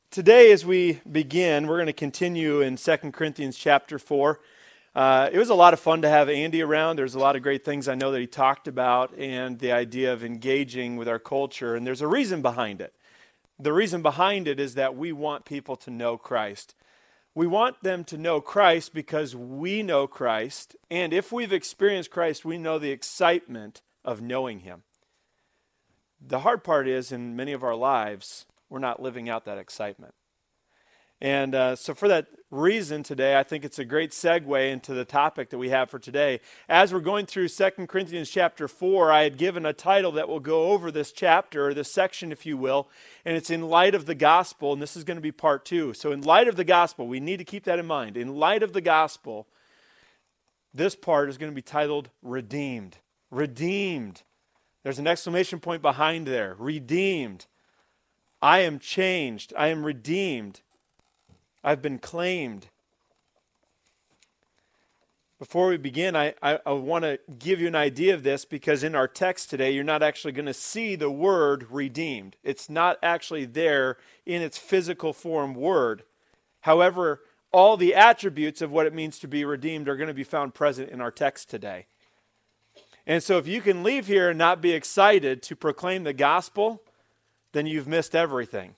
Today, as we begin, we're going to continue in 2 Corinthians chapter 4. It was a lot of fun to have Andy around. There's a lot of great things I know that he talked about and the idea of engaging with our culture, and there's a reason behind it. The reason behind it is that we want people to know Christ. We want them to know Christ because we know Christ, and if we've experienced Christ, we know the excitement of knowing Him. The hard part is, in many of our lives, we're not living out that excitement. And so for that reason today, I think it's a great segue into the topic that we have for today. As we're going through 2 Corinthians chapter 4, I had given a title that will go over this chapter, or this section, if you will, and it's In Light of the Gospel, and this is going to be part 2. So in light of the gospel, we need to keep that in mind. In light of the gospel, this part is going to be titled Redeemed. Redeemed. There's an exclamation point behind there. Redeemed. I am changed. I am redeemed. I've been claimed. Before we begin, I want to give you an idea of this because in our text today, you're not actually going to see the word redeemed. It's not actually there in its physical form word. However, all the attributes of what it means to be redeemed are going to be found present in our text today. And so if you can leave here and not be excited to proclaim the gospel, then you've missed everything.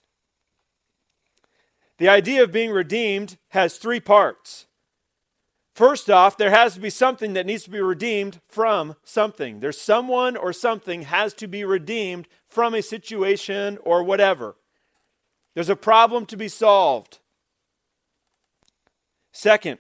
The idea of being redeemed has 3 parts. First off, there has to be something that needs to be redeemed from something. There's someone or something has to be redeemed from a situation or whatever. There's a problem to be solved. Second,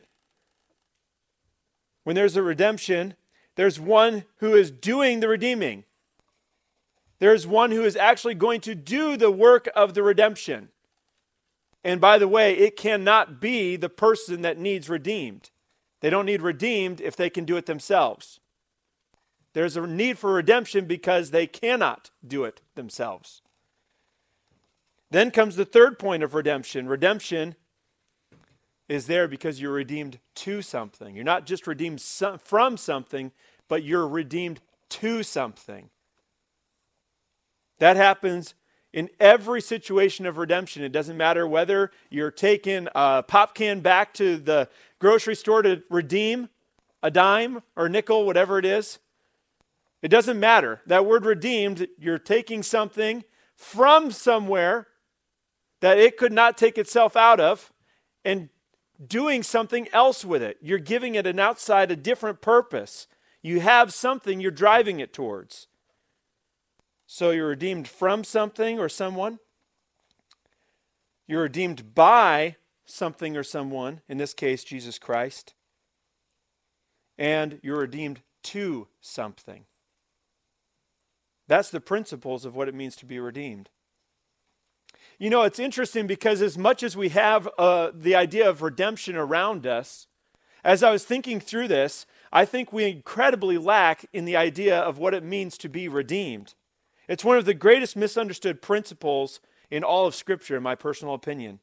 when there's a redemption, there's one who is doing the redeeming. There's one who is actually going to do the work of the redemption. And by the way, it cannot be the person that needs redeemed. They don't need redeemed if they can do it themselves. There's a need for redemption because they cannot do it themselves. Then comes the third point of redemption. Redemption is there because you're redeemed to something. You're not just redeemed from something, but you're redeemed to something. That happens in every situation of redemption. It doesn't matter whether you're taking a pop can back to the grocery store to redeem a dime or nickel, whatever it is. It doesn't matter. That word redeemed, you're taking something from somewhere that it could not take itself out of and doing something else with it. You're giving it a different purpose. You have something you're driving it towards. So you're redeemed from something or someone. You're redeemed by something or someone, in this case, Jesus Christ. And you're redeemed to something. That's the principles of what it means to be redeemed. You know, it's interesting because as much as we have the idea of redemption around us, as I was thinking through this, I think we incredibly lack in the idea of what it means to be redeemed. It's one of the greatest misunderstood principles in all of Scripture, in my personal opinion.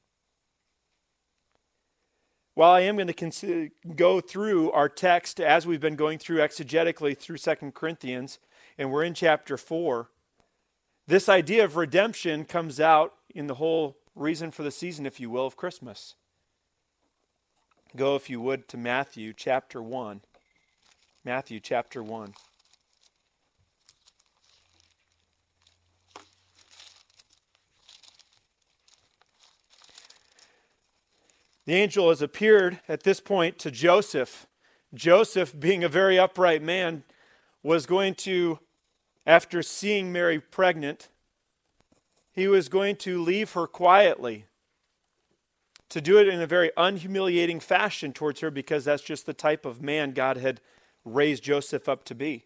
While I am going to go through our text as we've been going through exegetically through 2 Corinthians, and we're in chapter 4, this idea of redemption comes out in the whole reason for the season, if you will, of Christmas. Go, if you would, to Matthew chapter 1. Matthew chapter 1. The angel has appeared at this point to Joseph. Joseph, being a very upright man, was going to, after seeing Mary pregnant, he was going to leave her quietly, to do it in a very unhumiliating fashion towards her, because that's just the type of man God had raised Joseph up to be.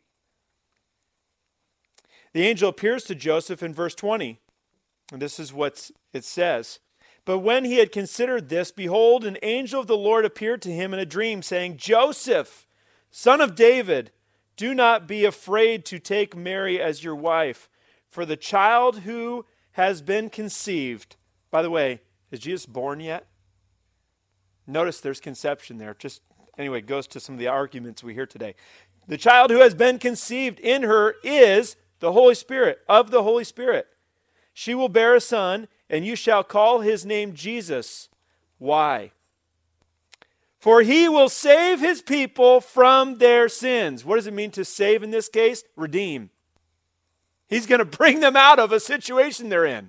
The angel appears to Joseph in verse 20, and this is what it says. But when he had considered this, behold, an angel of the Lord appeared to him in a dream, saying, Joseph, son of David, do not be afraid to take Mary as your wife, for the child who has been conceived. By the way, is Jesus born yet? Notice there's conception there. Anyway, it goes to some of the arguments we hear today. The child who has been conceived in her is the Holy Spirit, of the Holy Spirit. She will bear a son, and you shall call his name Jesus. Why? For he will save his people from their sins. What does it mean to save in this case? Redeem. He's going to bring them out of a situation they're in.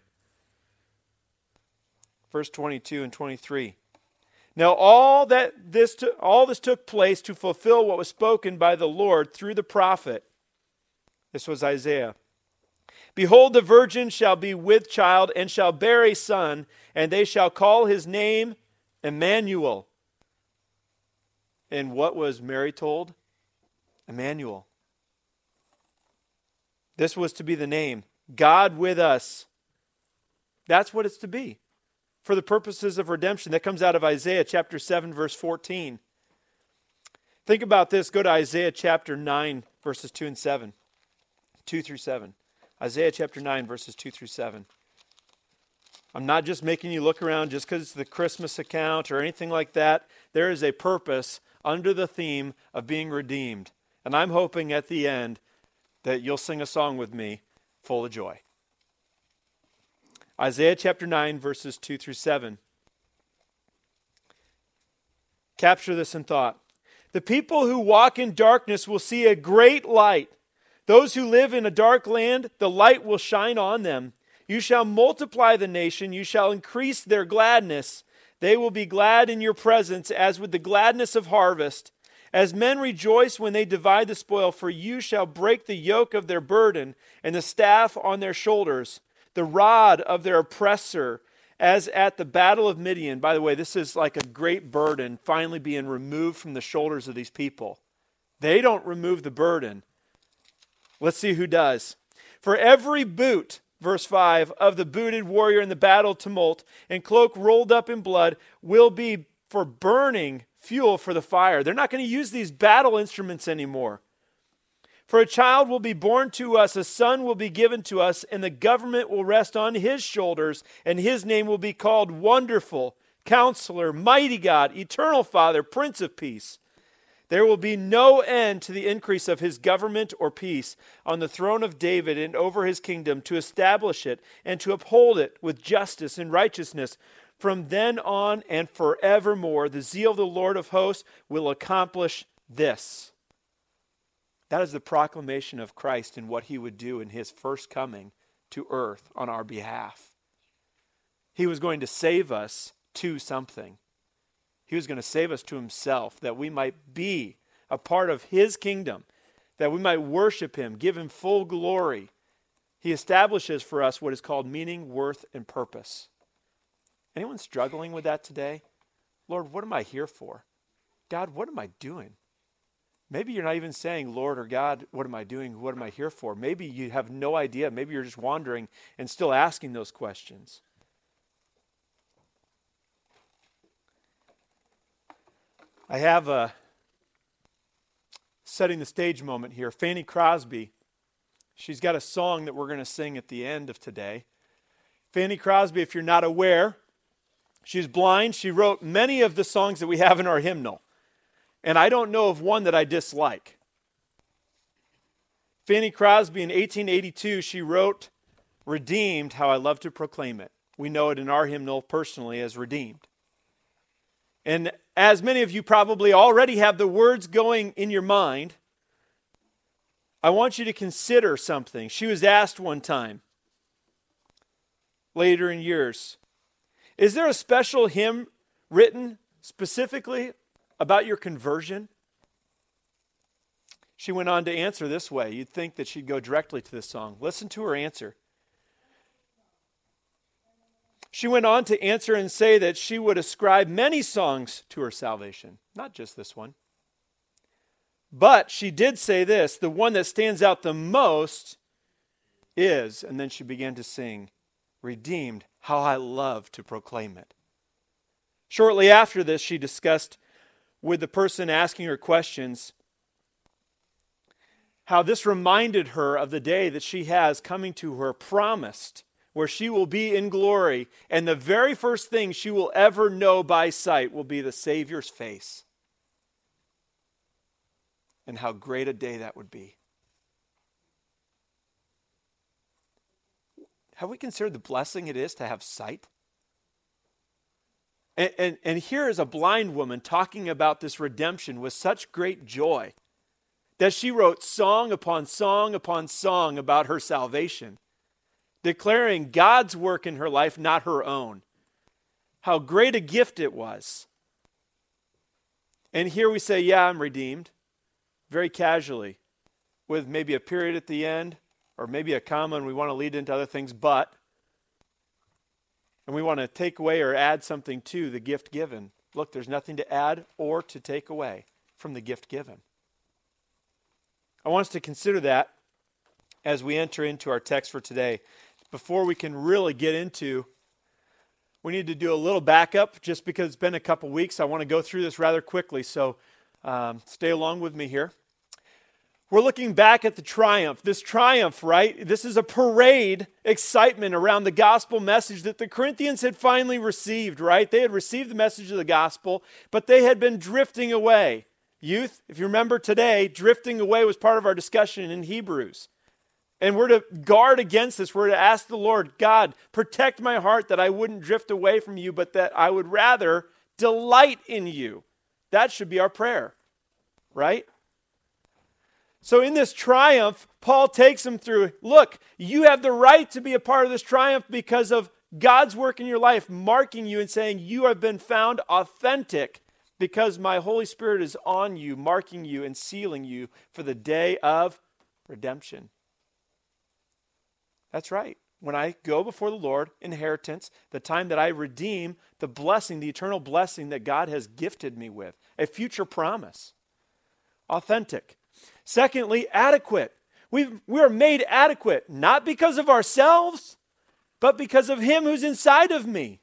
Verse 22 and 23. Now all this took place to fulfill what was spoken by the Lord through the prophet. This was Isaiah. Behold, the virgin shall be with child and shall bear a son, and they shall call his name Emmanuel. And what was Mary told? Emmanuel. This was to be the name. God with us. That's what it's to be. For the purposes of redemption. That comes out of Isaiah chapter 7, verse 14. Think about this. Go to Isaiah chapter 9, verses 2 and 7. 2 through 7. Isaiah chapter 9, verses 2 through 7. I'm not just making you look around just because it's the Christmas account or anything like that. There is a purpose under the theme of being redeemed. And I'm hoping at the end that you'll sing a song with me full of joy. Isaiah chapter 9, verses 2 through 7. Capture this in thought. The people who walk in darkness will see a great light. Those who live in a dark land, the light will shine on them. You shall multiply the nation. You shall increase their gladness. They will be glad in your presence as with the gladness of harvest. As men rejoice when they divide the spoil, for you shall break the yoke of their burden and the staff on their shoulders, the rod of their oppressor, as at the battle of Midian. By the way, this is like a great burden finally being removed from the shoulders of these people. They don't remove the burden. Let's see who does. For every boot, verse 5, of the booted warrior in the battle tumult and cloak rolled up in blood will be for burning fuel for the fire. They're not going to use these battle instruments anymore. For a child will be born to us, a son will be given to us, and the government will rest on his shoulders, and his name will be called Wonderful, Counselor, Mighty God, Eternal Father, Prince of Peace. There will be no end to the increase of his government or peace on the throne of David and over his kingdom, to establish it and to uphold it with justice and righteousness from then on and forevermore. The zeal of the Lord of hosts will accomplish this. That is the proclamation of Christ and what he would do in his first coming to earth on our behalf. He was going to save us to something. He was going to save us to himself, that we might be a part of his kingdom, that we might worship him, give him full glory. He establishes for us what is called meaning, worth, and purpose. Anyone struggling with that today? Lord, what am I here for? God, what am I doing? Maybe you're not even saying, Lord or God, what am I doing? What am I here for? Maybe you have no idea. Maybe you're just wandering and still asking those questions. I have a setting the stage moment here. Fanny Crosby, she's got a song that we're going to sing at the end of today. Fanny Crosby, if you're not aware, she's blind. She wrote many of the songs that we have in our hymnal. And I don't know of one that I dislike. Fanny Crosby in 1882, she wrote, Redeemed, How I Love to Proclaim It. We know it in our hymnal personally as Redeemed. And as many of you probably already have the words going in your mind, I want you to consider something. She was asked one time, later in years, is there a special hymn written specifically about your conversion? She went on to answer this way. You'd think that she'd go directly to this song. Listen to her answer. She went on to answer and say that she would ascribe many songs to her salvation, not just this one. But she did say this, the one that stands out the most is, and then she began to sing, Redeemed, How I Love to Proclaim It. Shortly after this, she discussed with the person asking her questions how this reminded her of the day that she has coming to her promised, where she will be in glory, and the very first thing she will ever know by sight will be the Savior's face. And how great a day that would be. have we considered the blessing it is to have sight? And here is a blind woman talking about this redemption with such great joy that she wrote song upon song upon song about her salvation, declaring God's work in her life, not her own. How great a gift it was. And here we say, yeah, I'm redeemed, very casually, with maybe a period at the end, or maybe a comma, and we want to lead into other things, but, and we want to take away or add something to the gift given. Look, there's nothing to add or to take away from the gift given. I want us to consider that as we enter into our text for today. Before we can really get into, we need to do a little backup just because it's been a couple weeks. I want to go through this rather quickly, so stay along with me here. We're looking back at the triumph. This triumph, right? This is a parade excitement around the gospel message that the Corinthians had finally received, right? They had received the message of the gospel, but they had been drifting away. Youth, if you remember today, drifting away was part of our discussion in Hebrews. And we're to guard against this. We're to ask the Lord, God, protect my heart that I wouldn't drift away from you, but that I would rather delight in you. That should be our prayer, right? So in this triumph, Paul takes them through, look, you have the right to be a part of this triumph because of God's work in your life, marking you and saying you have been found authentic because my Holy Spirit is on you, marking you and sealing you for the day of redemption. That's right. When I go before the Lord, inheritance, the time that I redeem the blessing, the eternal blessing that God has gifted me with, a future promise. Authentic. Secondly, adequate. We are made adequate, not because of ourselves, but because of Him who's inside of me.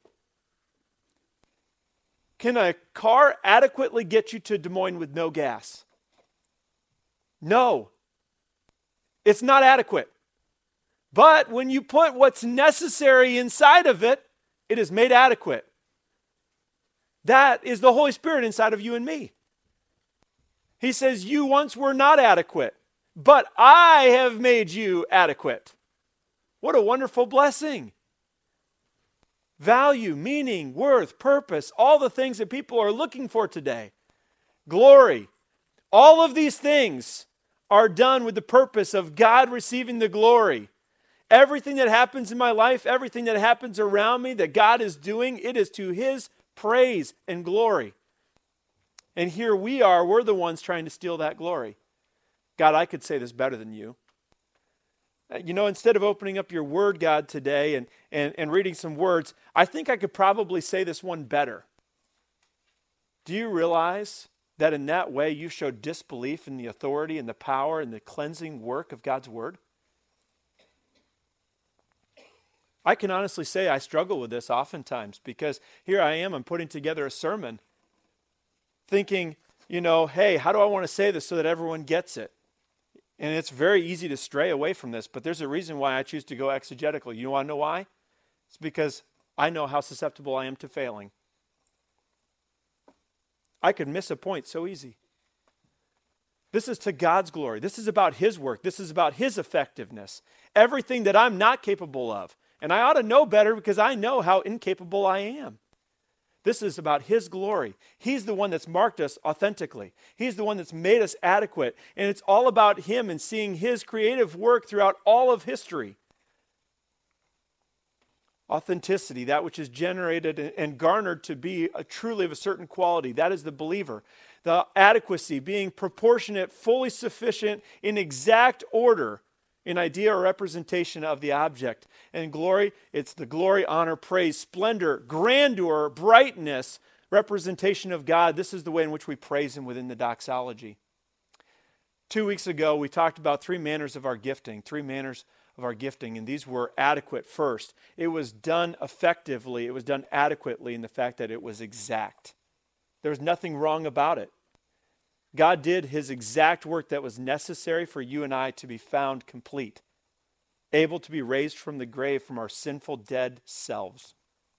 Can a car adequately get you to Des Moines with no gas? No. It's not adequate. But when you put what's necessary inside of it, it is made adequate. That is the Holy Spirit inside of you and me. He says, you once were not adequate, but I have made you adequate. What a wonderful blessing. Value, meaning, worth, purpose, all the things that people are looking for today. Glory. All of these things are done with the purpose of God receiving the glory. Everything that happens in my life, everything that happens around me that God is doing, it is to His praise and glory. And here we are, we're the ones trying to steal that glory. God, I could say this better than you. You know, instead of opening up your word, God, today and reading some words, I think I could probably say this one better. Do you realize that in that way you show disbelief in the authority and the power and the cleansing work of God's word? I can honestly say I struggle with this oftentimes because here I am, I'm putting together a sermon thinking, you know, hey, how do I want to say this so that everyone gets it? And it's very easy to stray away from this, but there's a reason why I choose to go exegetical. You want to know why? It's because I know how susceptible I am to failing. I could miss a point so easy. This is to God's glory. This is about His work. This is about His effectiveness. Everything that I'm not capable of. And I ought to know better because I know how incapable I am. This is about His glory. He's the one that's marked us authentically. He's the one that's made us adequate. And it's all about Him and seeing His creative work throughout all of history. Authenticity, that which is generated and garnered to be truly of a certain quality. That is the believer. The adequacy, being proportionate, fully sufficient, in exact order, in idea or representation of the object. And glory, it's the glory, honor, praise, splendor, grandeur, brightness, representation of God. This is the way in which we praise Him within the doxology. 2 weeks ago, we talked about three manners of our gifting, and these were adequate first. It was done effectively, it was done adequately in the fact that it was exact. There was nothing wrong about it. God did His exact work that was necessary for you and I to be found complete, able to be raised from the grave from our sinful, dead selves.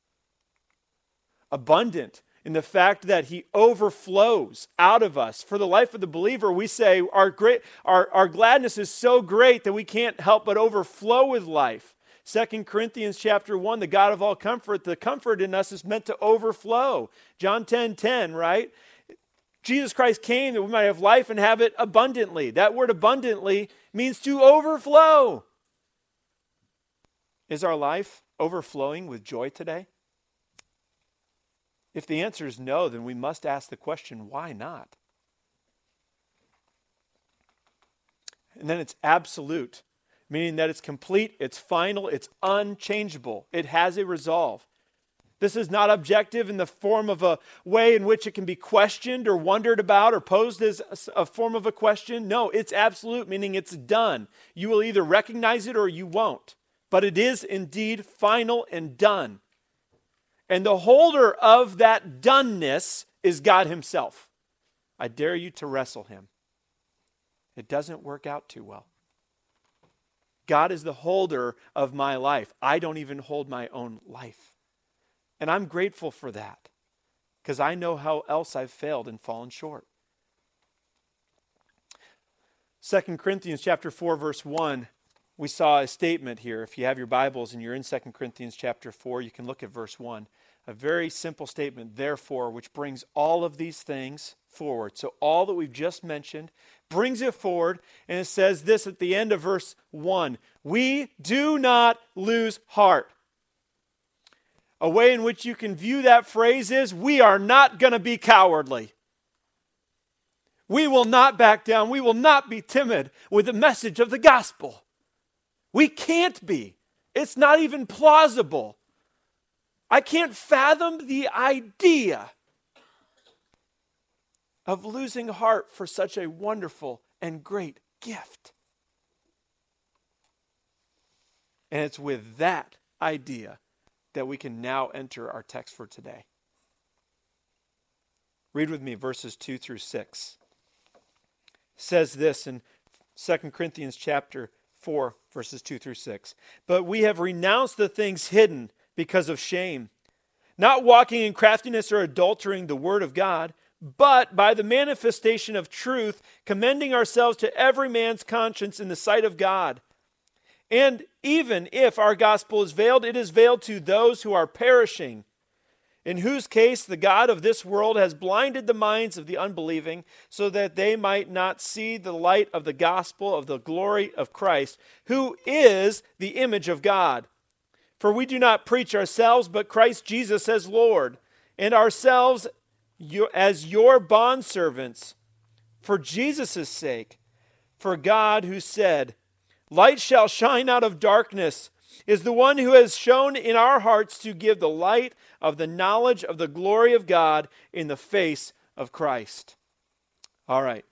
Abundant in the fact that He overflows out of us. For the life of the believer, we say our gladness is so great that we can't help but overflow with life. 2 Corinthians chapter 1, the God of all comfort, the comfort in us is meant to overflow. John 10:10, right? Jesus Christ came that we might have life and have it abundantly. That word abundantly means to overflow. Is our life overflowing with joy today? If the answer is no, then we must ask the question, why not? And then it's absolute, meaning that it's complete, it's final, it's unchangeable. It has a resolve. This is not objective in the form of a way in which it can be questioned or wondered about or posed as a form of a question. No, it's absolute, meaning it's done. You will either recognize it or you won't. But it is indeed final and done. And the holder of that doneness is God himself. I dare you to wrestle him. It doesn't work out too well. God is the holder of my life. I don't even hold my own life. And I'm grateful for that because I know how else I've failed and fallen short. 2 Corinthians chapter 4, verse 1, we saw a statement here. If you have your Bibles and you're in 2 Corinthians chapter 4, you can look at verse 1. A very simple statement, therefore, which brings all of these things forward. So all that we've just mentioned brings it forward, and it says this at the end of verse 1. We do not lose heart. A way in which you can view that phrase is, we are not going to be cowardly. We will not back down. We will not be timid with the message of the gospel. We can't be. It's not even plausible. I can't fathom the idea of losing heart for such a wonderful and great gift. And it's with that idea that we can now enter our text for today. Read with me verses 2 through 6. It says this in 2 Corinthians chapter 4, verses 2 through 6. But we have renounced the things hidden because of shame, not walking in craftiness or adultering the word of God, but by the manifestation of truth, commending ourselves to every man's conscience in the sight of God. And even if our gospel is veiled, it is veiled to those who are perishing, in whose case the God of this world has blinded the minds of the unbelieving, so that they might not see the light of the gospel of the glory of Christ, who is the image of God. For we do not preach ourselves, but Christ Jesus as Lord, and ourselves as your bondservants, for Jesus' sake. For God, who said, light shall shine out of darkness, is the one who has shown in our hearts to give the light of the knowledge of the glory of God in the face of Christ. All right.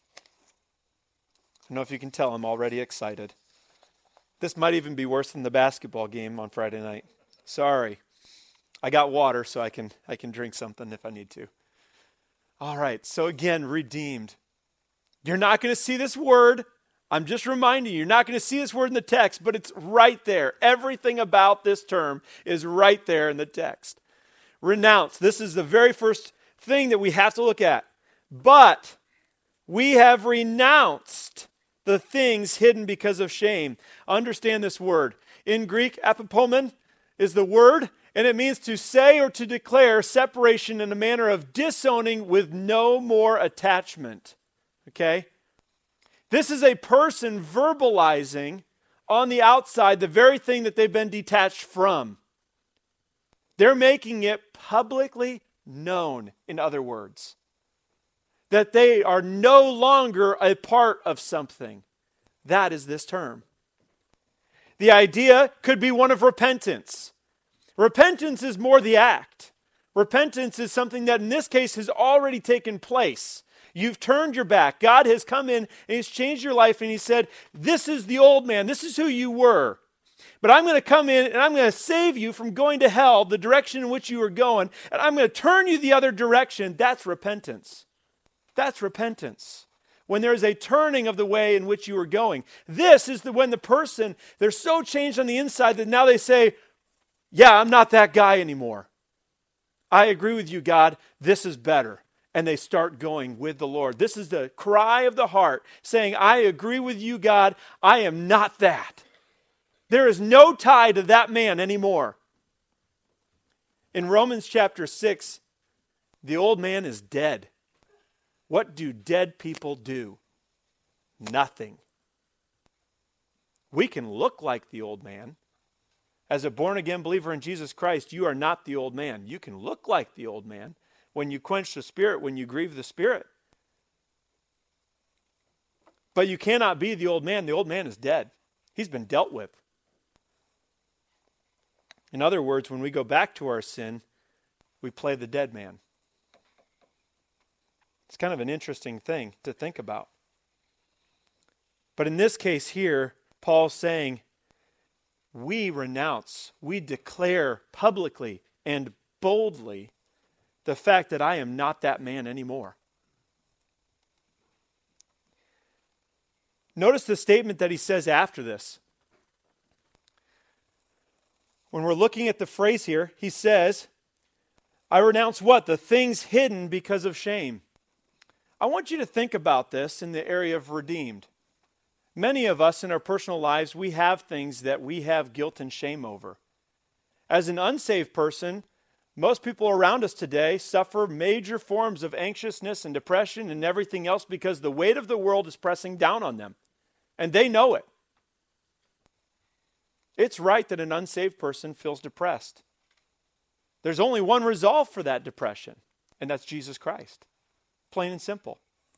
I don't know if you can tell, I'm already excited. This might even be worse than the basketball game on Friday night. Sorry. I got water, so I can drink something if I need to. All right, so again, redeemed. You're not going to see this word. I'm just reminding you, you're not going to see this word in the text, but it's right there. Everything about this term is right there in the text. Renounce. This is the very first thing that we have to look at. But we have renounced the things hidden because of shame. Understand this word. In Greek, apopomon is the word, and it means to say or to declare separation in a manner of disowning with no more attachment. Okay? This is a person verbalizing on the outside the very thing that they've been detached from. They're making it publicly known, in other words, that they are no longer a part of something. That is this term. The idea could be one of repentance. Repentance is more the act. Repentance is something that in this case has already taken place. You've turned your back. God has come in and He's changed your life, and He said, this is the old man. This is who you were. But I'm going to come in and I'm going to save you from going to hell, the direction in which you were going, and I'm going to turn you the other direction. That's repentance. That's repentance. When there's a turning of the way in which you were going. This is when the person, they're so changed on the inside that now they say, yeah, I'm not that guy anymore. I agree with you, God. This is better. And they start going with the Lord. This is the cry of the heart, saying, I agree with you, God. I am not that. There is no tie to that man anymore. In Romans chapter 6, the old man is dead. What do dead people do? Nothing. We can look like the old man. As a born-again believer in Jesus Christ, you are not the old man. You can look like the old man when you quench the Spirit, when you grieve the Spirit. But you cannot be the old man. The old man is dead. He's been dealt with. In other words, when we go back to our sin, we play the dead man. It's kind of an interesting thing to think about. But in this case here, Paul's saying, we renounce, we declare publicly and boldly the fact that I am not that man anymore. Notice the statement that he says after this. When we're looking at the phrase here, he says, I renounce what? The things hidden because of shame. I want you to think about this in the area of redeemed. Many of us in our personal lives, we have things that we have guilt and shame over. As an unsaved person, most people around us today suffer major forms of anxiousness and depression and everything else because the weight of the world is pressing down on them. And they know it. It's right that an unsaved person feels depressed. There's only one resolve for that depression, and that's Jesus Christ. Plain and simple.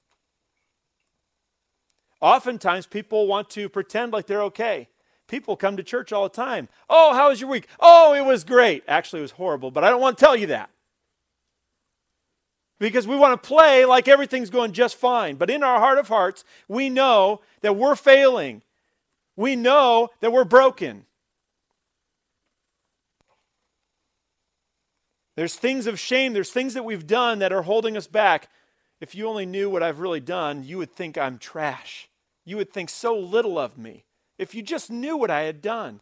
Oftentimes, people want to pretend like they're okay. People come to church all the time. Oh, how was your week? Oh, it was great. Actually, it was horrible, but I don't want to tell you that. Because we want to play like everything's going just fine. But in our heart of hearts, we know that we're failing. We know that we're broken. There's things of shame. There's things that we've done that are holding us back. If you only knew what I've really done, you would think I'm trash. You would think so little of me. If you just knew what I had done.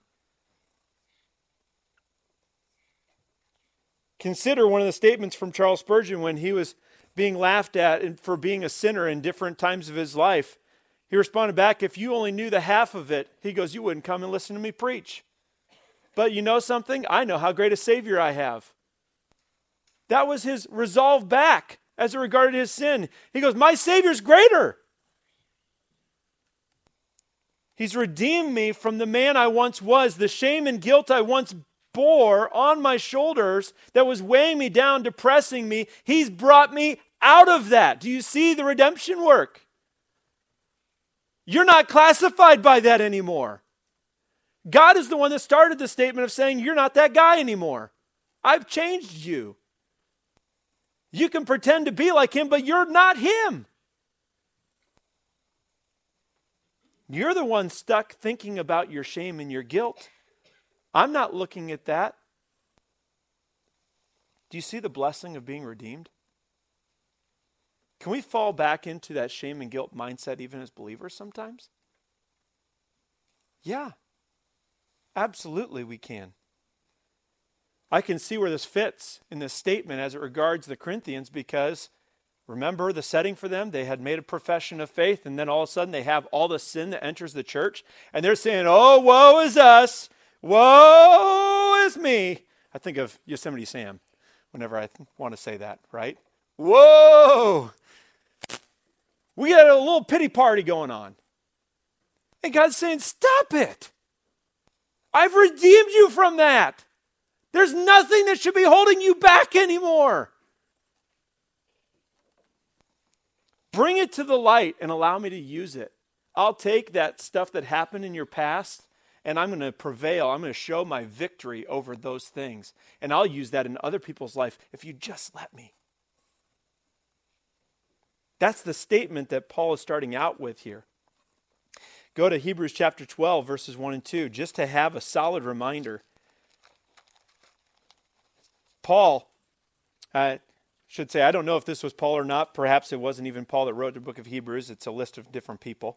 Consider one of the statements from Charles Spurgeon when he was being laughed at for being a sinner in different times of his life. He responded back, if you only knew the half of it, he goes, you wouldn't come and listen to me preach. But you know something? I know how great a Savior I have. That was his resolve back as it regarded his sin. He goes, my Savior's greater. He's redeemed me from the man I once was, the shame and guilt I once bore on my shoulders that was weighing me down, depressing me. He's brought me out of that. Do you see the redemption work? You're not classified by that anymore. God is the one that started the statement of saying, you're not that guy anymore. I've changed you. You can pretend to be like him, but you're not him. You're the one stuck thinking about your shame and your guilt. I'm not looking at that. Do you see the blessing of being redeemed? Can we fall back into that shame and guilt mindset even as believers sometimes? Yeah, absolutely we can. I can see where this fits in this statement as it regards the Corinthians because remember the setting for them? They had made a profession of faith and then all of a sudden they have all the sin that enters the church and they're saying, oh, woe is us. Woe is me. I think of Yosemite Sam whenever I want to say that, right? Whoa. We got a little pity party going on. And God's saying, stop it. I've redeemed you from that. There's nothing that should be holding you back anymore. Bring it to the light and allow me to use it. I'll take that stuff that happened in your past and I'm going to prevail. I'm going to show my victory over those things. And I'll use that in other people's life if you just let me. That's the statement that Paul is starting out with here. Go to Hebrews chapter 12, verses 1 and 2, just to have a solid reminder. Paul, I should say, I don't know if this was Paul or not. Perhaps it wasn't even Paul that wrote the book of Hebrews. It's a list of different people.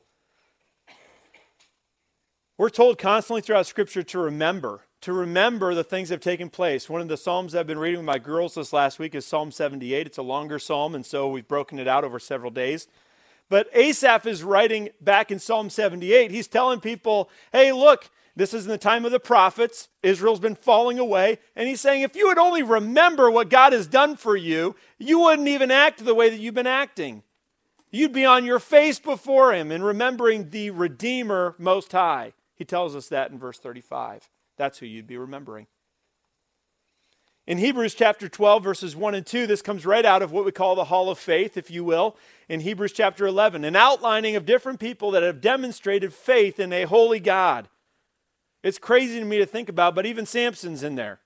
We're told constantly throughout Scripture to remember the things that have taken place. One of the Psalms I've been reading with my girls this last week is Psalm 78. It's a longer psalm, and so we've broken it out over several days. But Asaph is writing back in Psalm 78. He's telling people, hey, look, This is in the time of the prophets. Israel's been falling away. And he's saying, if you would only remember what God has done for you, you wouldn't even act the way that you've been acting. You'd be on your face before him and remembering the Redeemer Most High. He tells us that in verse 35. That's who you'd be remembering. In Hebrews chapter 12, verses 1 and 2, this comes right out of what we call the Hall of Faith, if you will. In Hebrews chapter 11, an outlining of different people that have demonstrated faith in a holy God. It's crazy to me to think about, but even Samson's in there.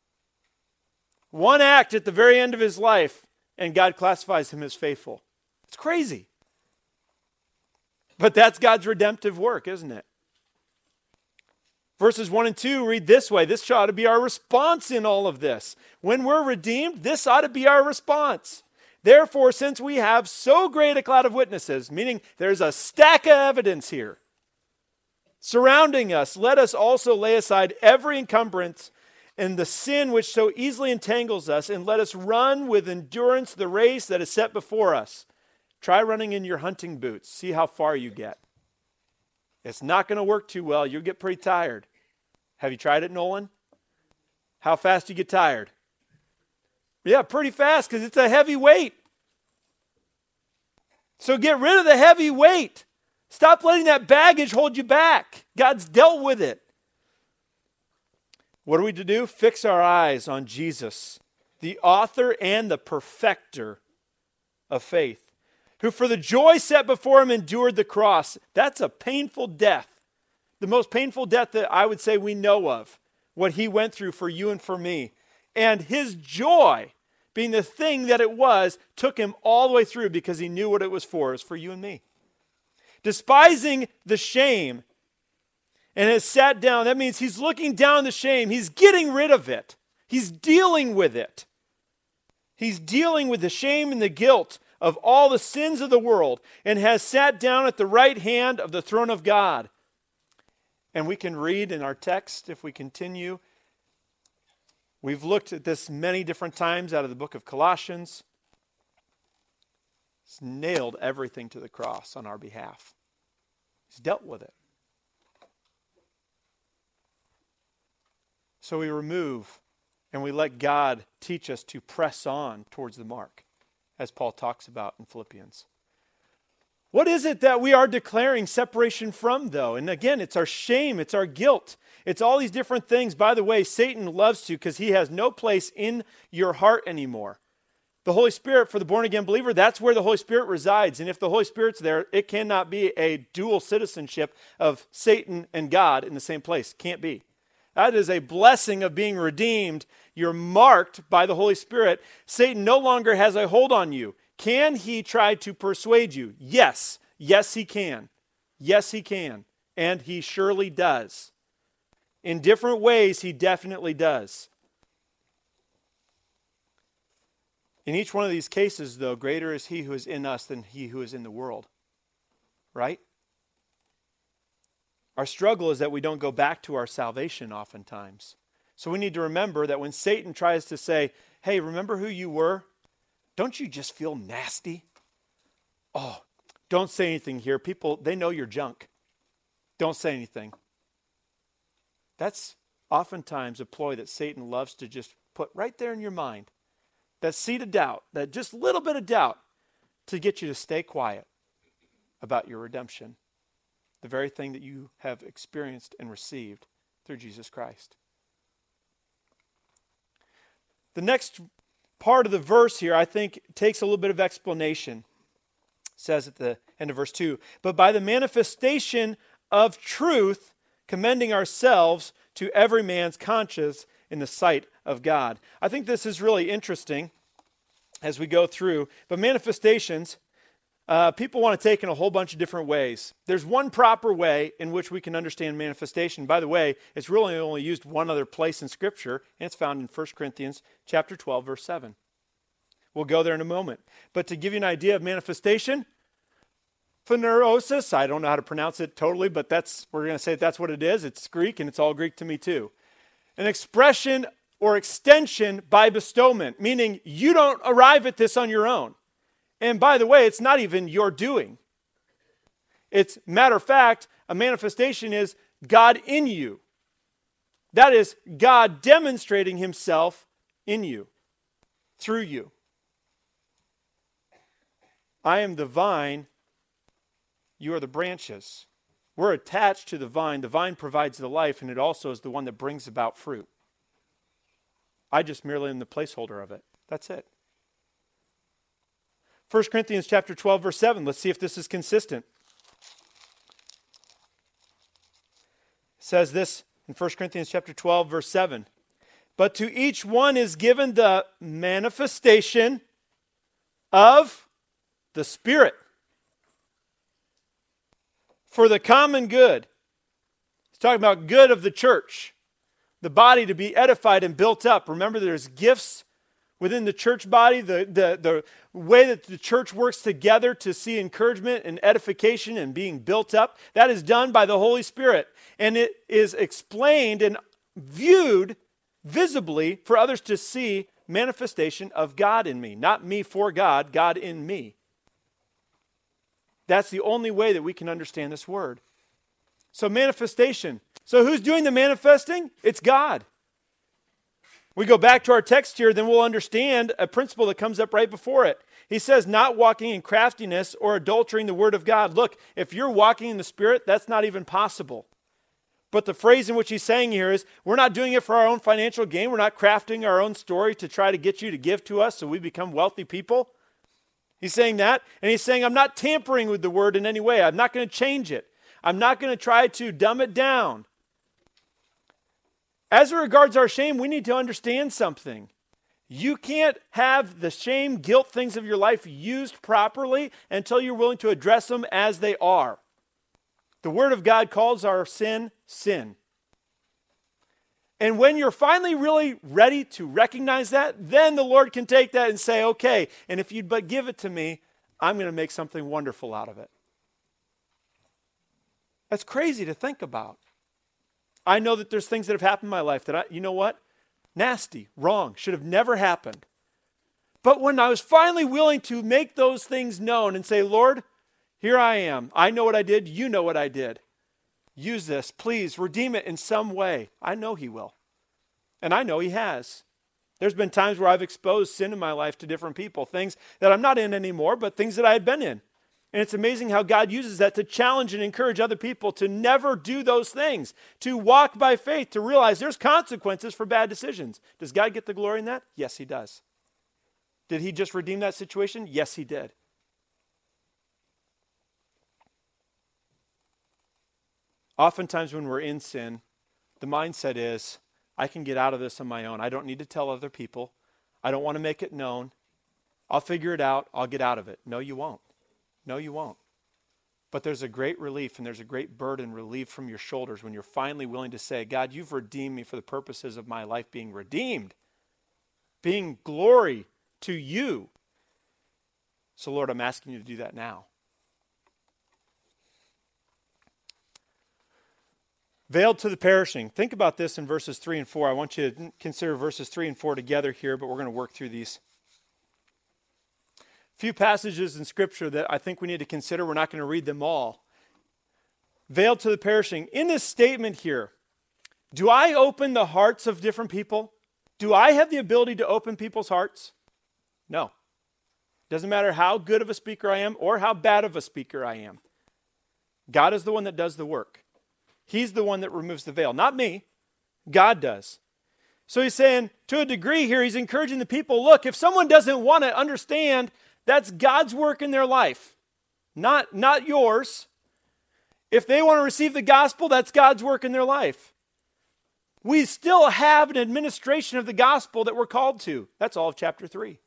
One act at the very end of his life, and God classifies him as faithful. It's crazy. But that's God's redemptive work, isn't it? Verses 1 and 2 read this way. This ought to be our response in all of this. When we're redeemed, this ought to be our response. Therefore, since we have so great a cloud of witnesses, meaning there's a stack of evidence here, surrounding us, let us also lay aside every encumbrance and the sin which so easily entangles us, and let us run with endurance the race that is set before us. Try running in your hunting boots. See how far you get. It's not going to work too well. You'll get pretty tired. Have you tried it, Nolan? How fast do you get tired? Yeah, pretty fast because it's a heavy weight. So get rid of the heavy weight. Stop letting that baggage hold you back. God's dealt with it. What are we to do? Fix our eyes on Jesus, the author and the perfecter of faith, who for the joy set before him endured the cross. That's a painful death. The most painful death that I would say we know of. What he went through for you and for me. And his joy, being the thing that it was, took him all the way through because he knew what it was for. It was for you and me. Despising the shame, and has sat down. That means he's looking down the shame. He's getting rid of it. He's dealing with it. He's dealing with the shame and the guilt of all the sins of the world, and has sat down at the right hand of the throne of God. And we can read in our text, if we continue, we've looked at this many different times out of the book of Colossians. He's nailed everything to the cross on our behalf. He's dealt with it. So we remove and we let God teach us to press on towards the mark, as Paul talks about in Philippians. What is it that we are declaring separation from, though? And again, it's our shame, it's our guilt. It's all these different things. By the way, Satan loves to because he has no place in your heart anymore. The Holy Spirit, for the born-again believer, that's where the Holy Spirit resides. And if the Holy Spirit's there, it cannot be a dual citizenship of Satan and God in the same place. Can't be. That is a blessing of being redeemed. You're marked by the Holy Spirit. Satan no longer has a hold on you. Can he try to persuade you? Yes. Yes, he can. Yes, he can. And he surely does. In different ways, he definitely does. In each one of these cases, though, greater is he who is in us than he who is in the world. Right? Our struggle is that we don't go back to our salvation oftentimes. So we need to remember that when Satan tries to say, hey, remember who you were? Don't you just feel nasty? Oh, don't say anything here. People, they know you're junk. Don't say anything. That's oftentimes a ploy that Satan loves to just put right there in your mind. That seed of doubt, that just little bit of doubt to get you to stay quiet about your redemption. The very thing that you have experienced and received through Jesus Christ. The next part of the verse here, I think, takes a little bit of explanation. It says at the end of verse 2, but by the manifestation of truth, commending ourselves to every man's conscience in the sight of God. I think this is really interesting as we go through. But manifestations, people want to take in a whole bunch of different ways. There's one proper way in which we can understand manifestation. By the way, it's really only used one other place in Scripture, and it's found in 1 Corinthians chapter 12, verse 7. We'll go there in a moment. But to give you an idea of manifestation, phanerosis, I don't know how to pronounce it totally, but we're going to say that's what it is. It's Greek, and it's all Greek to me too. An expression or extension by bestowment, meaning you don't arrive at this on your own. And by the way, it's not even your doing. It's matter of fact, a manifestation is God in you. That is God demonstrating himself in you, through you. I am the vine, you are the branches. We're attached to the vine. The vine provides the life, and it also is the one that brings about fruit. I just merely am the placeholder of it. That's it. 1 Corinthians chapter 12, verse 7. Let's see if this is consistent. It says this in 1 Corinthians chapter 12, verse 7. But to each one is given the manifestation of the Spirit for the common good. He's talking about good of the church, the body to be edified and built up. Remember, there's gifts within the church body, the way that the church works together to see encouragement and edification and being built up. That is done by the Holy Spirit. And it is explained and viewed visibly for others to see manifestation of God in me. Not me for God, God in me. That's the only way that we can understand this word. So manifestation. So who's doing the manifesting? It's God. We go back to our text here, then we'll understand a principle that comes up right before it. He says, not walking in craftiness or adulterating the word of God. Look, if you're walking in the Spirit, that's not even possible. But the phrase in which he's saying here is, we're not doing it for our own financial gain. We're not crafting our own story to try to get you to give to us so we become wealthy people. He's saying that, and he's saying, I'm not tampering with the word in any way. I'm not going to change it. I'm not going to try to dumb it down. As it regards our shame, we need to understand something. You can't have the shame, guilt things of your life used properly until you're willing to address them as they are. The Word of God calls our sin, sin. And when you're finally really ready to recognize that, then the Lord can take that and say, okay, and if you'd but give it to me, I'm going to make something wonderful out of it. That's crazy to think about. I know that there's things that have happened in my life that you know what? Nasty, wrong, should have never happened. But when I was finally willing to make those things known and say, Lord, here I am. I know what I did. You know what I did. Use this. Please redeem it in some way. I know He will. And I know He has. There's been times where I've exposed sin in my life to different people, things that I'm not in anymore, but things that I had been in. And it's amazing how God uses that to challenge and encourage other people to never do those things, to walk by faith, to realize there's consequences for bad decisions. Does God get the glory in that? Yes, He does. Did He just redeem that situation? Yes, He did. Oftentimes when we're in sin, the mindset is, I can get out of this on my own. I don't need to tell other people. I don't want to make it known. I'll figure it out. I'll get out of it. No, you won't. No, you won't. But there's a great relief and there's a great burden relieved from your shoulders when you're finally willing to say, God, you've redeemed me for the purposes of my life being redeemed, being glory to you. So, Lord, I'm asking you to do that now. Veiled to the perishing. Think about this in verses 3 and 4. I want you to consider verses 3 and 4 together here, but we're going to work through these. Few passages in Scripture that I think we need to consider. We're not going to read them all. Veiled to the perishing. In this statement here, do I open the hearts of different people? Do I have the ability to open people's hearts? No. Doesn't matter how good of a speaker I am or how bad of a speaker I am. God is the one that does the work. He's the one that removes the veil. Not me. God does. So he's saying, to a degree here, he's encouraging the people, look, if someone doesn't want to understand, that's God's work in their life, not yours. If they want to receive the gospel, that's God's work in their life. We still have an administration of the gospel that we're called to. That's all of chapter 3.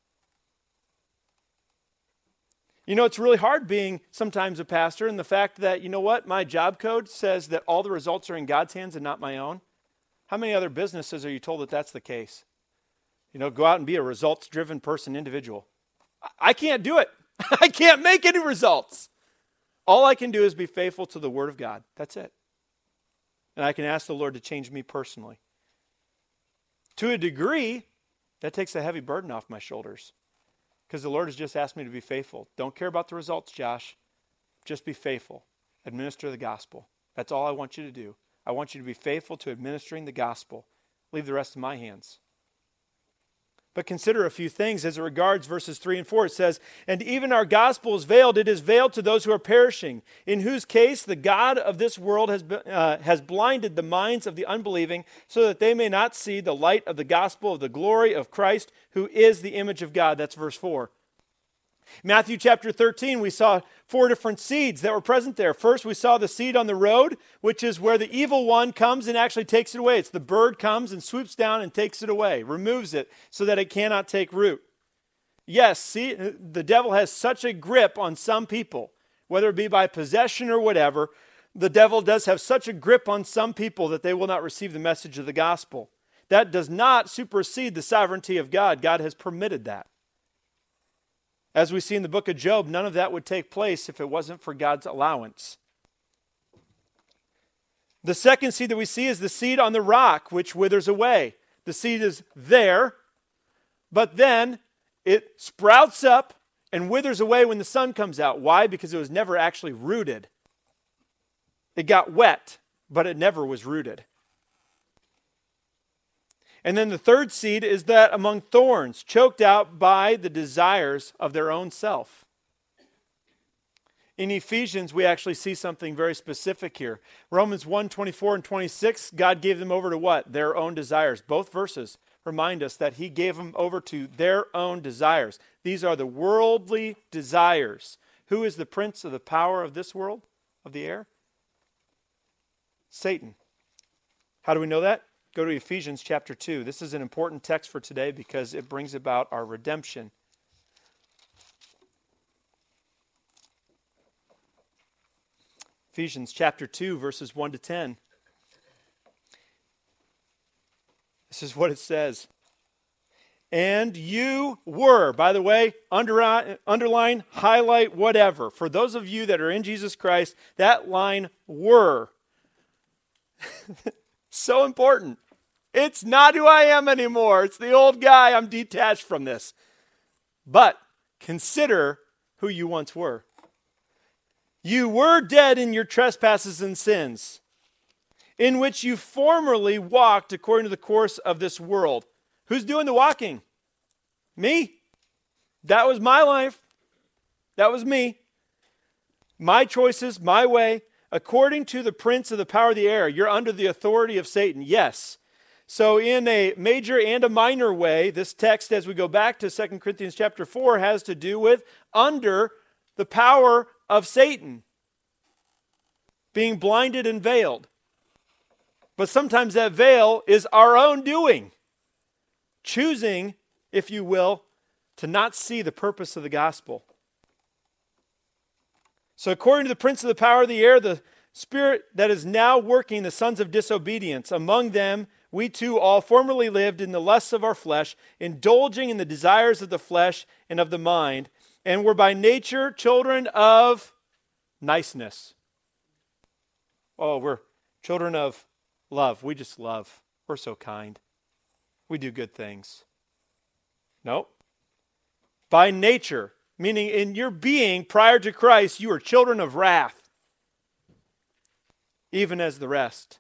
You know, it's really hard being sometimes a pastor, and the fact that, you know what, my job code says that all the results are in God's hands and not my own. How many other businesses are you told that that's the case? You know, go out and be a results-driven person, individual. I can't do it. I can't make any results. All I can do is be faithful to the Word of God. That's it. And I can ask the Lord to change me personally. To a degree, that takes a heavy burden off my shoulders. Because the Lord has just asked me to be faithful. Don't care about the results, Josh. Just be faithful. Administer the gospel. That's all I want you to do. I want you to be faithful to administering the gospel. Leave the rest in my hands. But consider a few things as it regards verses 3 and 4. It says, "And even our gospel is veiled. It is veiled to those who are perishing, in whose case the God of this world has blinded the minds of the unbelieving, so that they may not see the light of the gospel of the glory of Christ, who is the image of God." That's verse 4. Matthew chapter 13, we saw 4 different seeds that were present there. First, we saw the seed on the road, which is where the evil one comes and actually takes it away. It's the bird comes and swoops down and takes it away, removes it so that it cannot take root. Yes, see, the devil has such a grip on some people, whether it be by possession or whatever. The devil does have such a grip on some people that they will not receive the message of the gospel. That does not supersede the sovereignty of God. God has permitted that. As we see in the book of Job, none of that would take place if it wasn't for God's allowance. The second seed that we see is the seed on the rock, which withers away. The seed is there, but then it sprouts up and withers away when the sun comes out. Why? Because it was never actually rooted. It got wet, but it never was rooted. And then the third seed is that among thorns, choked out by the desires of their own self. In Ephesians, we actually see something very specific here. Romans 1:24 and 26, God gave them over to what? Their own desires. Both verses remind us that he gave them over to their own desires. These are the worldly desires. Who is the prince of the power of this world, of the air? Satan. How do we know that? Go to Ephesians chapter 2. This is an important text for today because it brings about our redemption. Ephesians chapter 2, verses 1 to 10. This is what it says. "And you were," by the way, underline, highlight, whatever. For those of you that are in Jesus Christ, that line "were." So important. It's not who I am anymore. It's the old guy. I'm detached from this. But consider who you once were. "You were dead in your trespasses and sins, in which you formerly walked according to the course of this world." Who's doing the walking? Me. That was my life. That was me. My choices, my way, according to the prince of the power of the air. You're under the authority of Satan. Yes. So in a major and a minor way, this text, as we go back to 2 Corinthians chapter 4, has to do with under the power of Satan, being blinded and veiled. But sometimes that veil is our own doing, choosing, if you will, to not see the purpose of the gospel. So according to the prince of the power of the air, the spirit that is now working the sons of disobedience, among them we too all formerly lived in the lusts of our flesh, indulging in the desires of the flesh and of the mind, and were by nature children of niceness. Oh, we're children of love. We just love. We're so kind. We do good things. No. By nature, meaning in your being prior to Christ, you are children of wrath, even as the rest.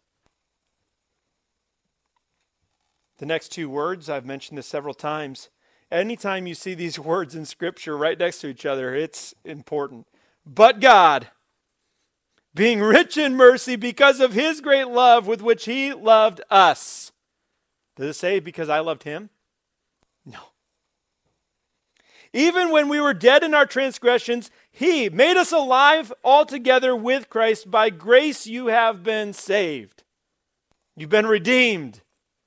The next two words, I've mentioned this several times. Anytime you see these words in Scripture right next to each other, it's important. But God, being rich in mercy because of his great love with which he loved us. Does it say because I loved him? No. Even when we were dead in our transgressions, he made us alive altogether with Christ. By grace you have been saved. You've been redeemed.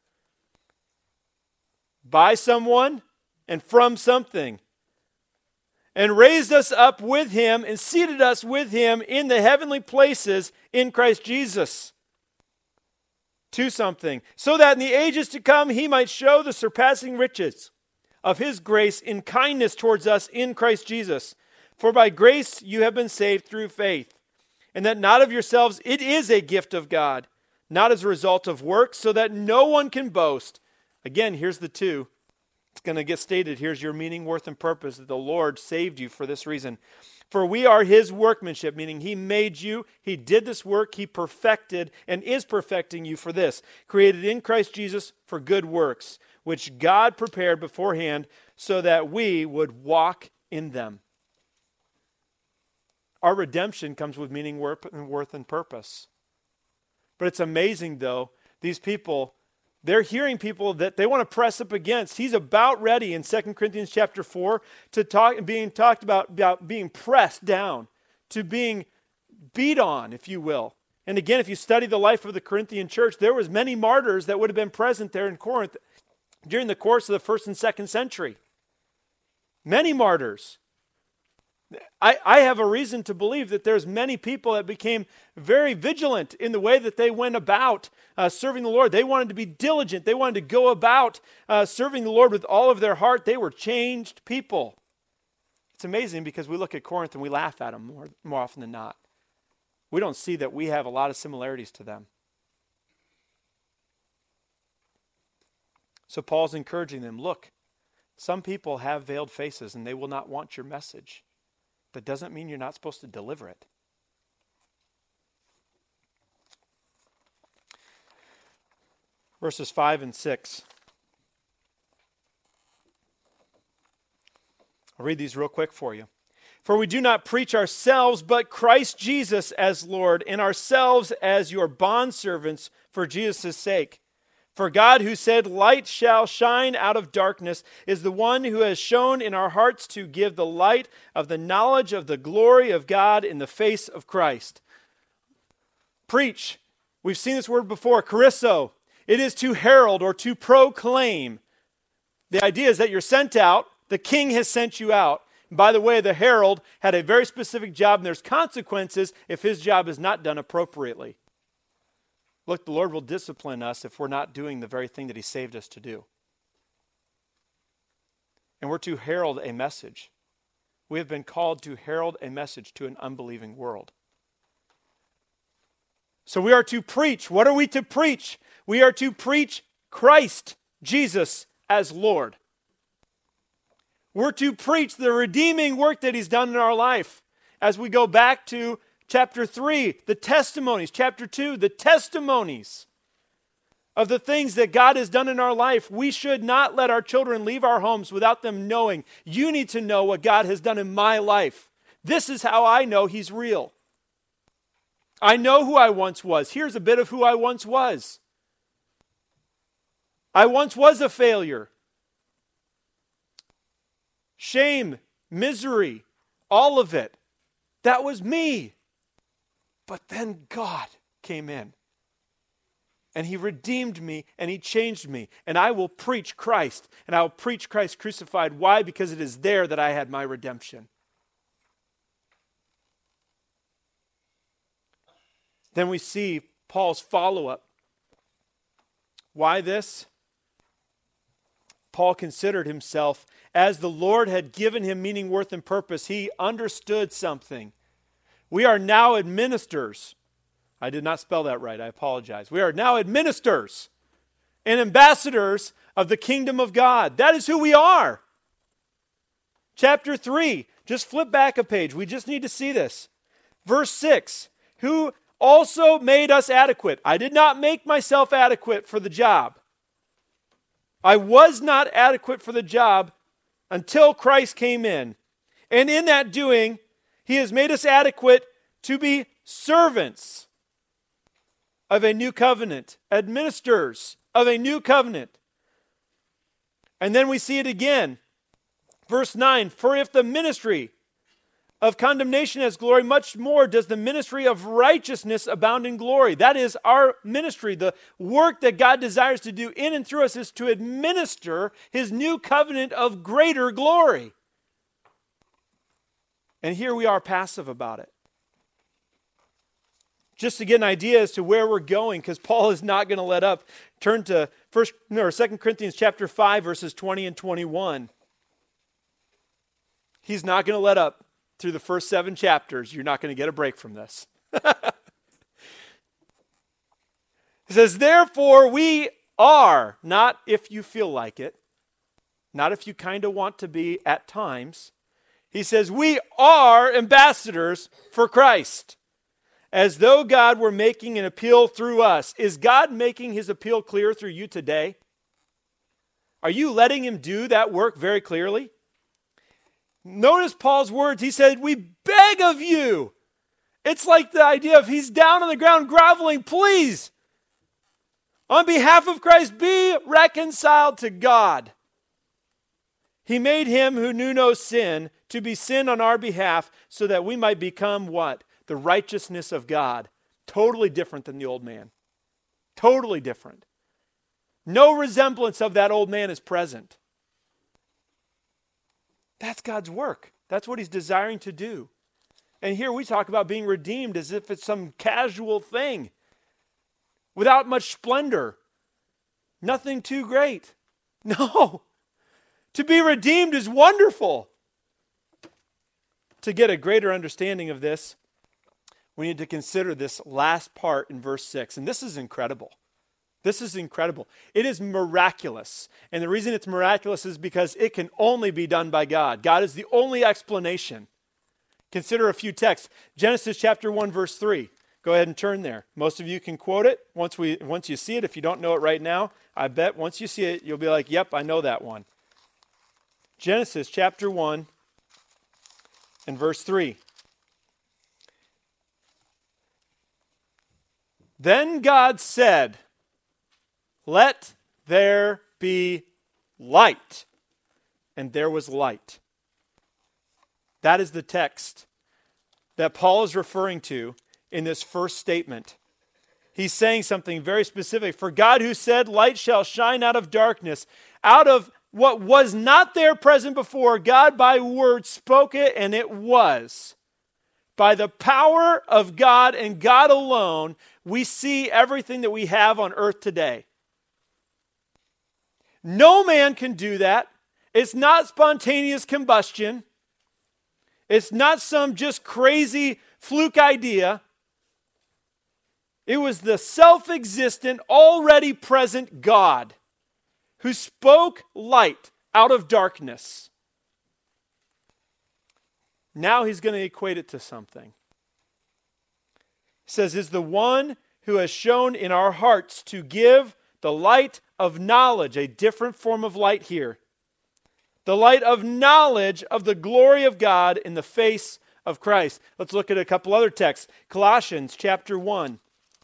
By someone and from something. And raised us up with him and seated us with him in the heavenly places in Christ Jesus. To something. So that in the ages to come he might show the surpassing riches of his grace in kindness towards us in Christ Jesus. For by grace you have been saved through faith. And that not of yourselves, it is a gift of God. Not as a result of works, so that no one can boast. Again, here's the two. It's going to get stated. Here's your meaning, worth, and purpose. That the Lord saved you for this reason. For we are his workmanship, meaning he made you, he did this work, he perfected and is perfecting you for this, created in Christ Jesus for good works, which God prepared beforehand so that we would walk in them. Our redemption comes with meaning, worth, and purpose. But it's amazing, though, these people, they're hearing people that they want to press up against. He's about ready in 2 Corinthians chapter 4 to talked about being pressed down, to being beat on, if you will. And again, if you study the life of the Corinthian church, there was many martyrs that would have been present there in Corinth during the course of the 1st and 2nd century. Many martyrs. I have a reason to believe that there's many people that became very vigilant in the way that they went about serving the Lord. They wanted to be diligent. They wanted to go about serving the Lord with all of their heart. They were changed people. It's amazing because we look at Corinth and we laugh at them more often than not. We don't see that we have a lot of similarities to them. So Paul's encouraging them, look, some people have veiled faces and they will not want your message. That doesn't mean you're not supposed to deliver it. Verses 5 and 6. I'll read these real quick for you. For we do not preach ourselves, but Christ Jesus as Lord, and ourselves as your bondservants for Jesus' sake. For God, who said, light shall shine out of darkness, is the one who has shown in our hearts to give the light of the knowledge of the glory of God in the face of Christ. Preach. We've seen this word before, charisso. It is to herald or to proclaim. The idea is that you're sent out. The king has sent you out. And by the way, the herald had a very specific job, and there's consequences if his job is not done appropriately. Look, the Lord will discipline us if we're not doing the very thing that he saved us to do. And we're to herald a message. We have been called to herald a message to an unbelieving world. So we are to preach. What are we to preach? We are to preach Christ, Jesus, as Lord. We're to preach the redeeming work that he's done in our life. As we go back to Chapter 3, the testimonies. Chapter 2, the testimonies of the things that God has done in our life. We should not let our children leave our homes without them knowing. You need to know what God has done in my life. This is how I know he's real. I know who I once was. Here's a bit of who I once was. I once was a failure. Shame, misery, all of it. That was me. But then God came in and he redeemed me and he changed me. And I will preach Christ, and I will preach Christ crucified. Why? Because it is there that I had my redemption. Then we see Paul's follow-up. Why this? Paul considered himself, as the Lord had given him meaning, worth, and purpose, he understood something. We are now administrators. I did not spell that right. I apologize. We are now administrators and ambassadors of the kingdom of God. That is who we are. Chapter 3. Just flip back a page. We just need to see this. Verse 6. Who also made us adequate. I did not make myself adequate for the job. I was not adequate for the job until Christ came in. And in that doing, he has made us adequate to be servants of a new covenant, administrators of a new covenant. And then we see it again. Verse 9, for if the ministry of condemnation has glory, much more does the ministry of righteousness abound in glory. That is our ministry. The work that God desires to do in and through us is to administer his new covenant of greater glory. And here we are passive about it. Just to get an idea as to where we're going, because Paul is not going to let up. Turn to 2 Corinthians chapter 5, verses 20 and 21. He's not going to let up through the first 7 chapters. You're not going to get a break from this. He says, therefore we are, not if you feel like it, not if you kind of want to be at times. He says, we are ambassadors for Christ, as though God were making an appeal through us. Is God making his appeal clear through you today? Are you letting him do that work very clearly? Notice Paul's words. He said, we beg of you. It's like the idea of he's down on the ground groveling, please, on behalf of Christ, be reconciled to God. He made him who knew no sin to be sin on our behalf so that we might become what? The righteousness of God. Totally different than the old man. Totally different. No resemblance of that old man is present. That's God's work. That's what he's desiring to do. And here we talk about being redeemed as if it's some casual thing, without much splendor, nothing too great. No. To be redeemed is wonderful. To get a greater understanding of this, we need to consider this last part in verse 6. And this is incredible. This is incredible. It is miraculous. And the reason it's miraculous is because it can only be done by God. God is the only explanation. Consider a few texts. Genesis chapter 1, verse 3. Go ahead and turn there. Most of you can quote it once you see it. If you don't know it right now, I bet once you see it, you'll be like, yep, I know that one. Genesis chapter 1 and verse 3. Then God said, let there be light. And there was light. That is the text that Paul is referring to in this first statement. He's saying something very specific. For God who said, light shall shine out of darkness, out of what was not there present before, God by word spoke it, and it was. By the power of God and God alone, we see everything that we have on earth today. No man can do that. It's not spontaneous combustion. It's not some just crazy fluke idea. It was the self-existent, already present God who spoke light out of darkness. Now he's going to equate it to something. He says, is the one who has shown in our hearts to give the light of knowledge, a different form of light here. The light of knowledge of the glory of God in the face of Christ. Let's look at a couple other texts. Colossians chapter 1.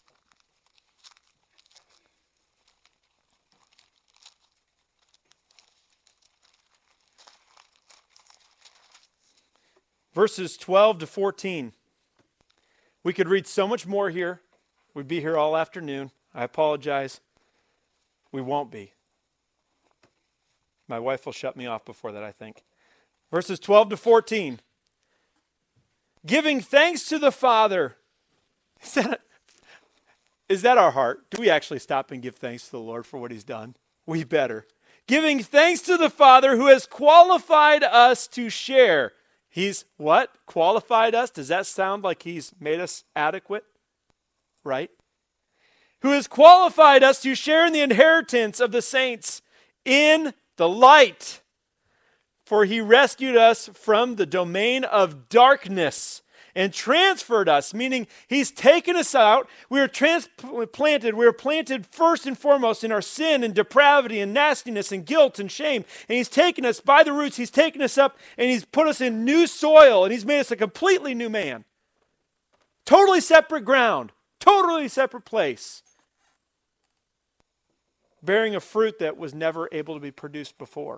Verses 12 to 14. We could read so much more here. We'd be here all afternoon. I apologize. We won't be. My wife will shut me off before that, I think. Verses 12 to 14. Giving thanks to the Father. Is that our heart? Do we actually stop and give thanks to the Lord for what he's done? We better. Giving thanks to the Father who has qualified us to share. He's what? Qualified us? Does that sound like he's made us adequate? Right? Who has qualified us to share in the inheritance of the saints in the light. For he rescued us from the domain of darkness and transferred us, meaning he's taken us out. We were transplanted. We were planted first and foremost in our sin and depravity and nastiness and guilt and shame. And he's taken us by the roots. He's taken us up and he's put us in new soil and he's made us a completely new man. Totally separate ground. Totally separate place. Bearing a fruit that was never able to be produced before.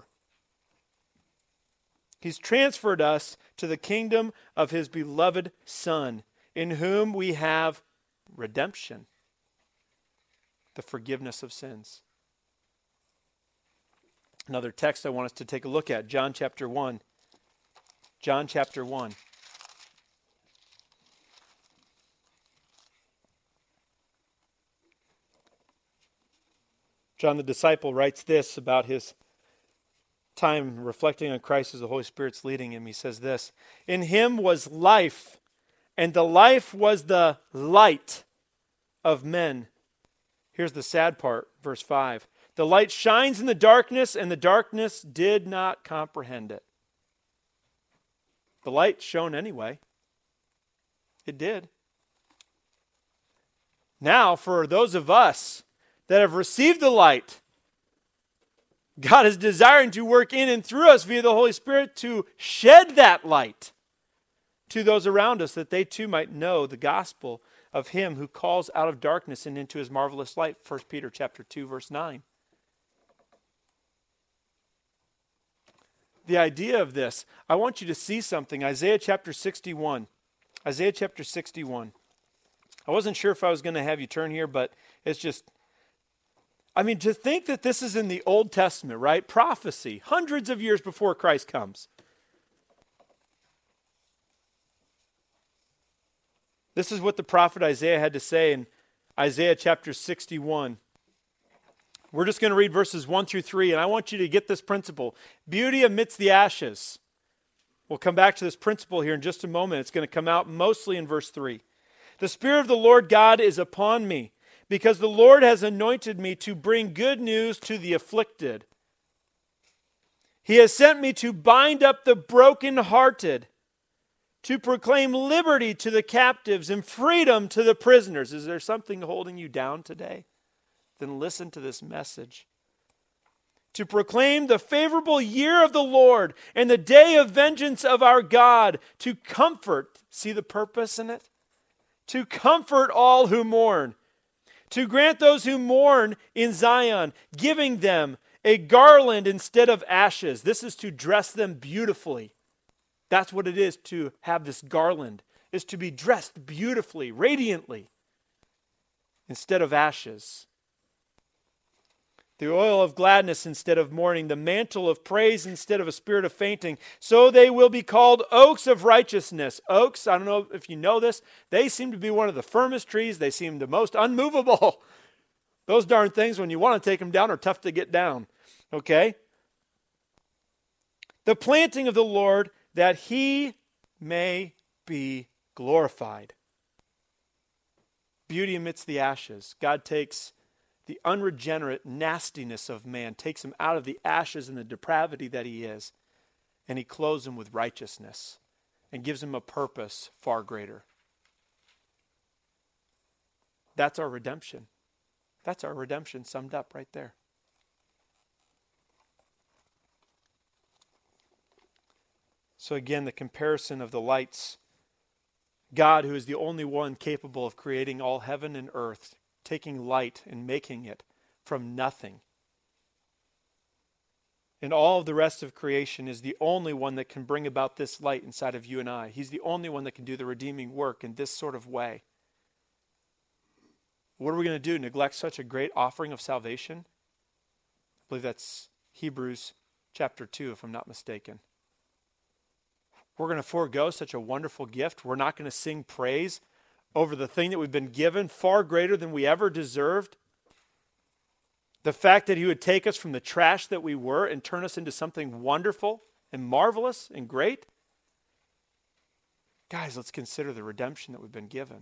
He's transferred us to the kingdom of his beloved Son, in whom we have redemption, the forgiveness of sins. Another text I want us to take a look at, John chapter 1. John chapter 1. John the disciple writes this about his time reflecting on Christ as the Holy Spirit's leading him. He says this, in him was life, and the life was the light of men. Here's the sad part, verse 5. The light shines in the darkness, and the darkness did not comprehend it. The light shone anyway. It did. Now, for those of us that have received the light, God is desiring to work in and through us via the Holy Spirit to shed that light to those around us, that they too might know the gospel of Him who calls out of darkness and into His marvelous light. 1 Peter chapter 2, verse 9. The idea of this, I want you to see something. Isaiah chapter 61. Isaiah chapter 61. I wasn't sure if I was going to have you turn here, but it's just, to think that this is in the Old Testament, right? Prophecy, hundreds of years before Christ comes. This is what the prophet Isaiah had to say in Isaiah chapter 61. We're just going to read verses 1 through 3, and I want you to get this principle. Beauty amidst the ashes. We'll come back to this principle here in just a moment. It's going to come out mostly in verse 3. The Spirit of the Lord God is upon me, because the Lord has anointed me to bring good news to the afflicted. He has sent me to bind up the brokenhearted, to proclaim liberty to the captives and freedom to the prisoners. Is there something holding you down today? Then listen to this message. To proclaim the favorable year of the Lord and the day of vengeance of our God, to comfort, see the purpose in it? To comfort all who mourn, to grant those who mourn in Zion, giving them a garland instead of ashes. This is to dress them beautifully. That's what it is to have this garland, is to be dressed beautifully, radiantly, instead of ashes. The oil of gladness instead of mourning, the mantle of praise instead of a spirit of fainting. So they will be called oaks of righteousness. Oaks, I don't know if you know this, they seem to be one of the firmest trees. They seem the most unmovable. Those darn things, when you want to take them down, are tough to get down. Okay? The planting of the Lord, that He may be glorified. Beauty amidst the ashes. God takes the unregenerate nastiness of man, takes him out of the ashes and the depravity that he is, and He clothes him with righteousness and gives him a purpose far greater. That's our redemption. That's our redemption summed up right there. So again, the comparison of the lights. God, who is the only one capable of creating all heaven and earth, taking light and making it from nothing. And all of the rest of creation is the only one that can bring about this light inside of you and I. He's the only one that can do the redeeming work in this sort of way. What are we going to do? Neglect such a great offering of salvation? I believe that's Hebrews chapter 2, if I'm not mistaken. We're going to forego such a wonderful gift. We're not going to sing praise over the thing that we've been given, far greater than we ever deserved. The fact that He would take us from the trash that we were and turn us into something wonderful and marvelous and great. Guys, let's consider the redemption that we've been given.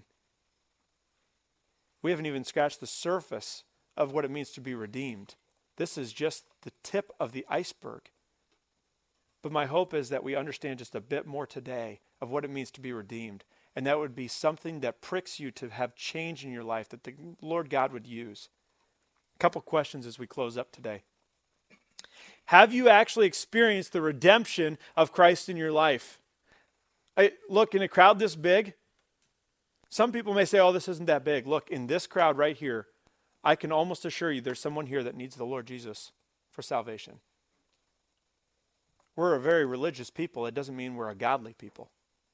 We haven't even scratched the surface of what it means to be redeemed. This is just the tip of the iceberg. But my hope is that we understand just a bit more today of what it means to be redeemed. And that would be something that pricks you to have change in your life that the Lord God would use. A couple questions as we close up today. Have you actually experienced the redemption of Christ in your life? Look, in a crowd this big, some people may say, oh, this isn't that big. Look, in this crowd right here, I can almost assure you there's someone here that needs the Lord Jesus for salvation. We're a very religious people. It doesn't mean we're a godly people.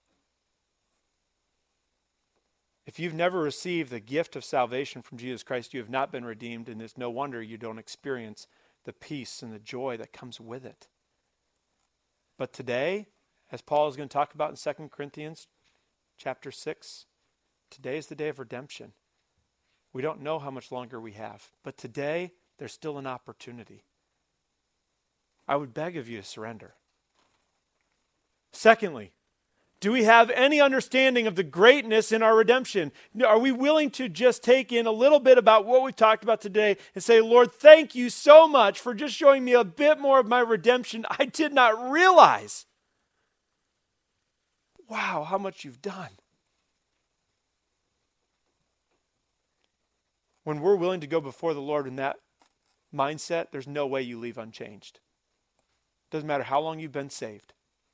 If you've never received the gift of salvation from Jesus Christ, you have not been redeemed, and it's no wonder you don't experience the peace and the joy that comes with it. But today, as Paul is going to talk about in 2 Corinthians chapter 6, today is the day of redemption. We don't know how much longer we have, but today there's still an opportunity. I would beg of you to surrender. Secondly, do we have any understanding of the greatness in our redemption? Are we willing to just take in a little bit about what we've talked about today and say, Lord, thank you so much for just showing me a bit more of my redemption I did not realize. wow, how much you've done. When we're willing to go before the Lord in that mindset, there's no way you leave unchanged. Doesn't matter how long you've been saved.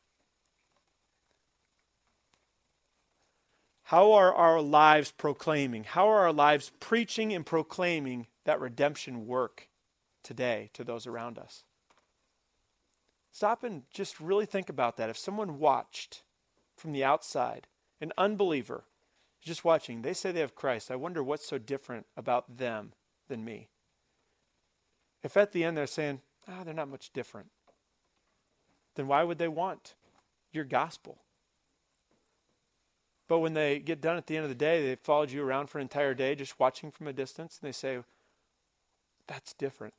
How are our lives proclaiming? How are our lives preaching and proclaiming that redemption work today to those around us? Stop and just really think about that. If someone watched from the outside, an unbeliever, just watching, they say they have Christ, I wonder what's so different about them than me. If at the end they're saying, they're not much different, then why would they want your gospel? But when they get done at the end of the day, they followed you around for an entire day just watching from a distance, and they say, that's different.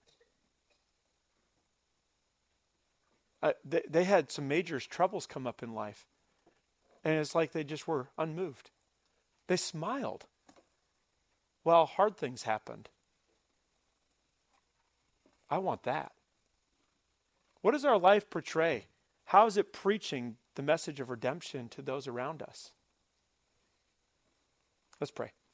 They had some major troubles come up in life, and it's like they just were unmoved. They smiled while hard things happened. I want that. What does our life portray? How is it preaching the message of redemption to those around us? Let's pray.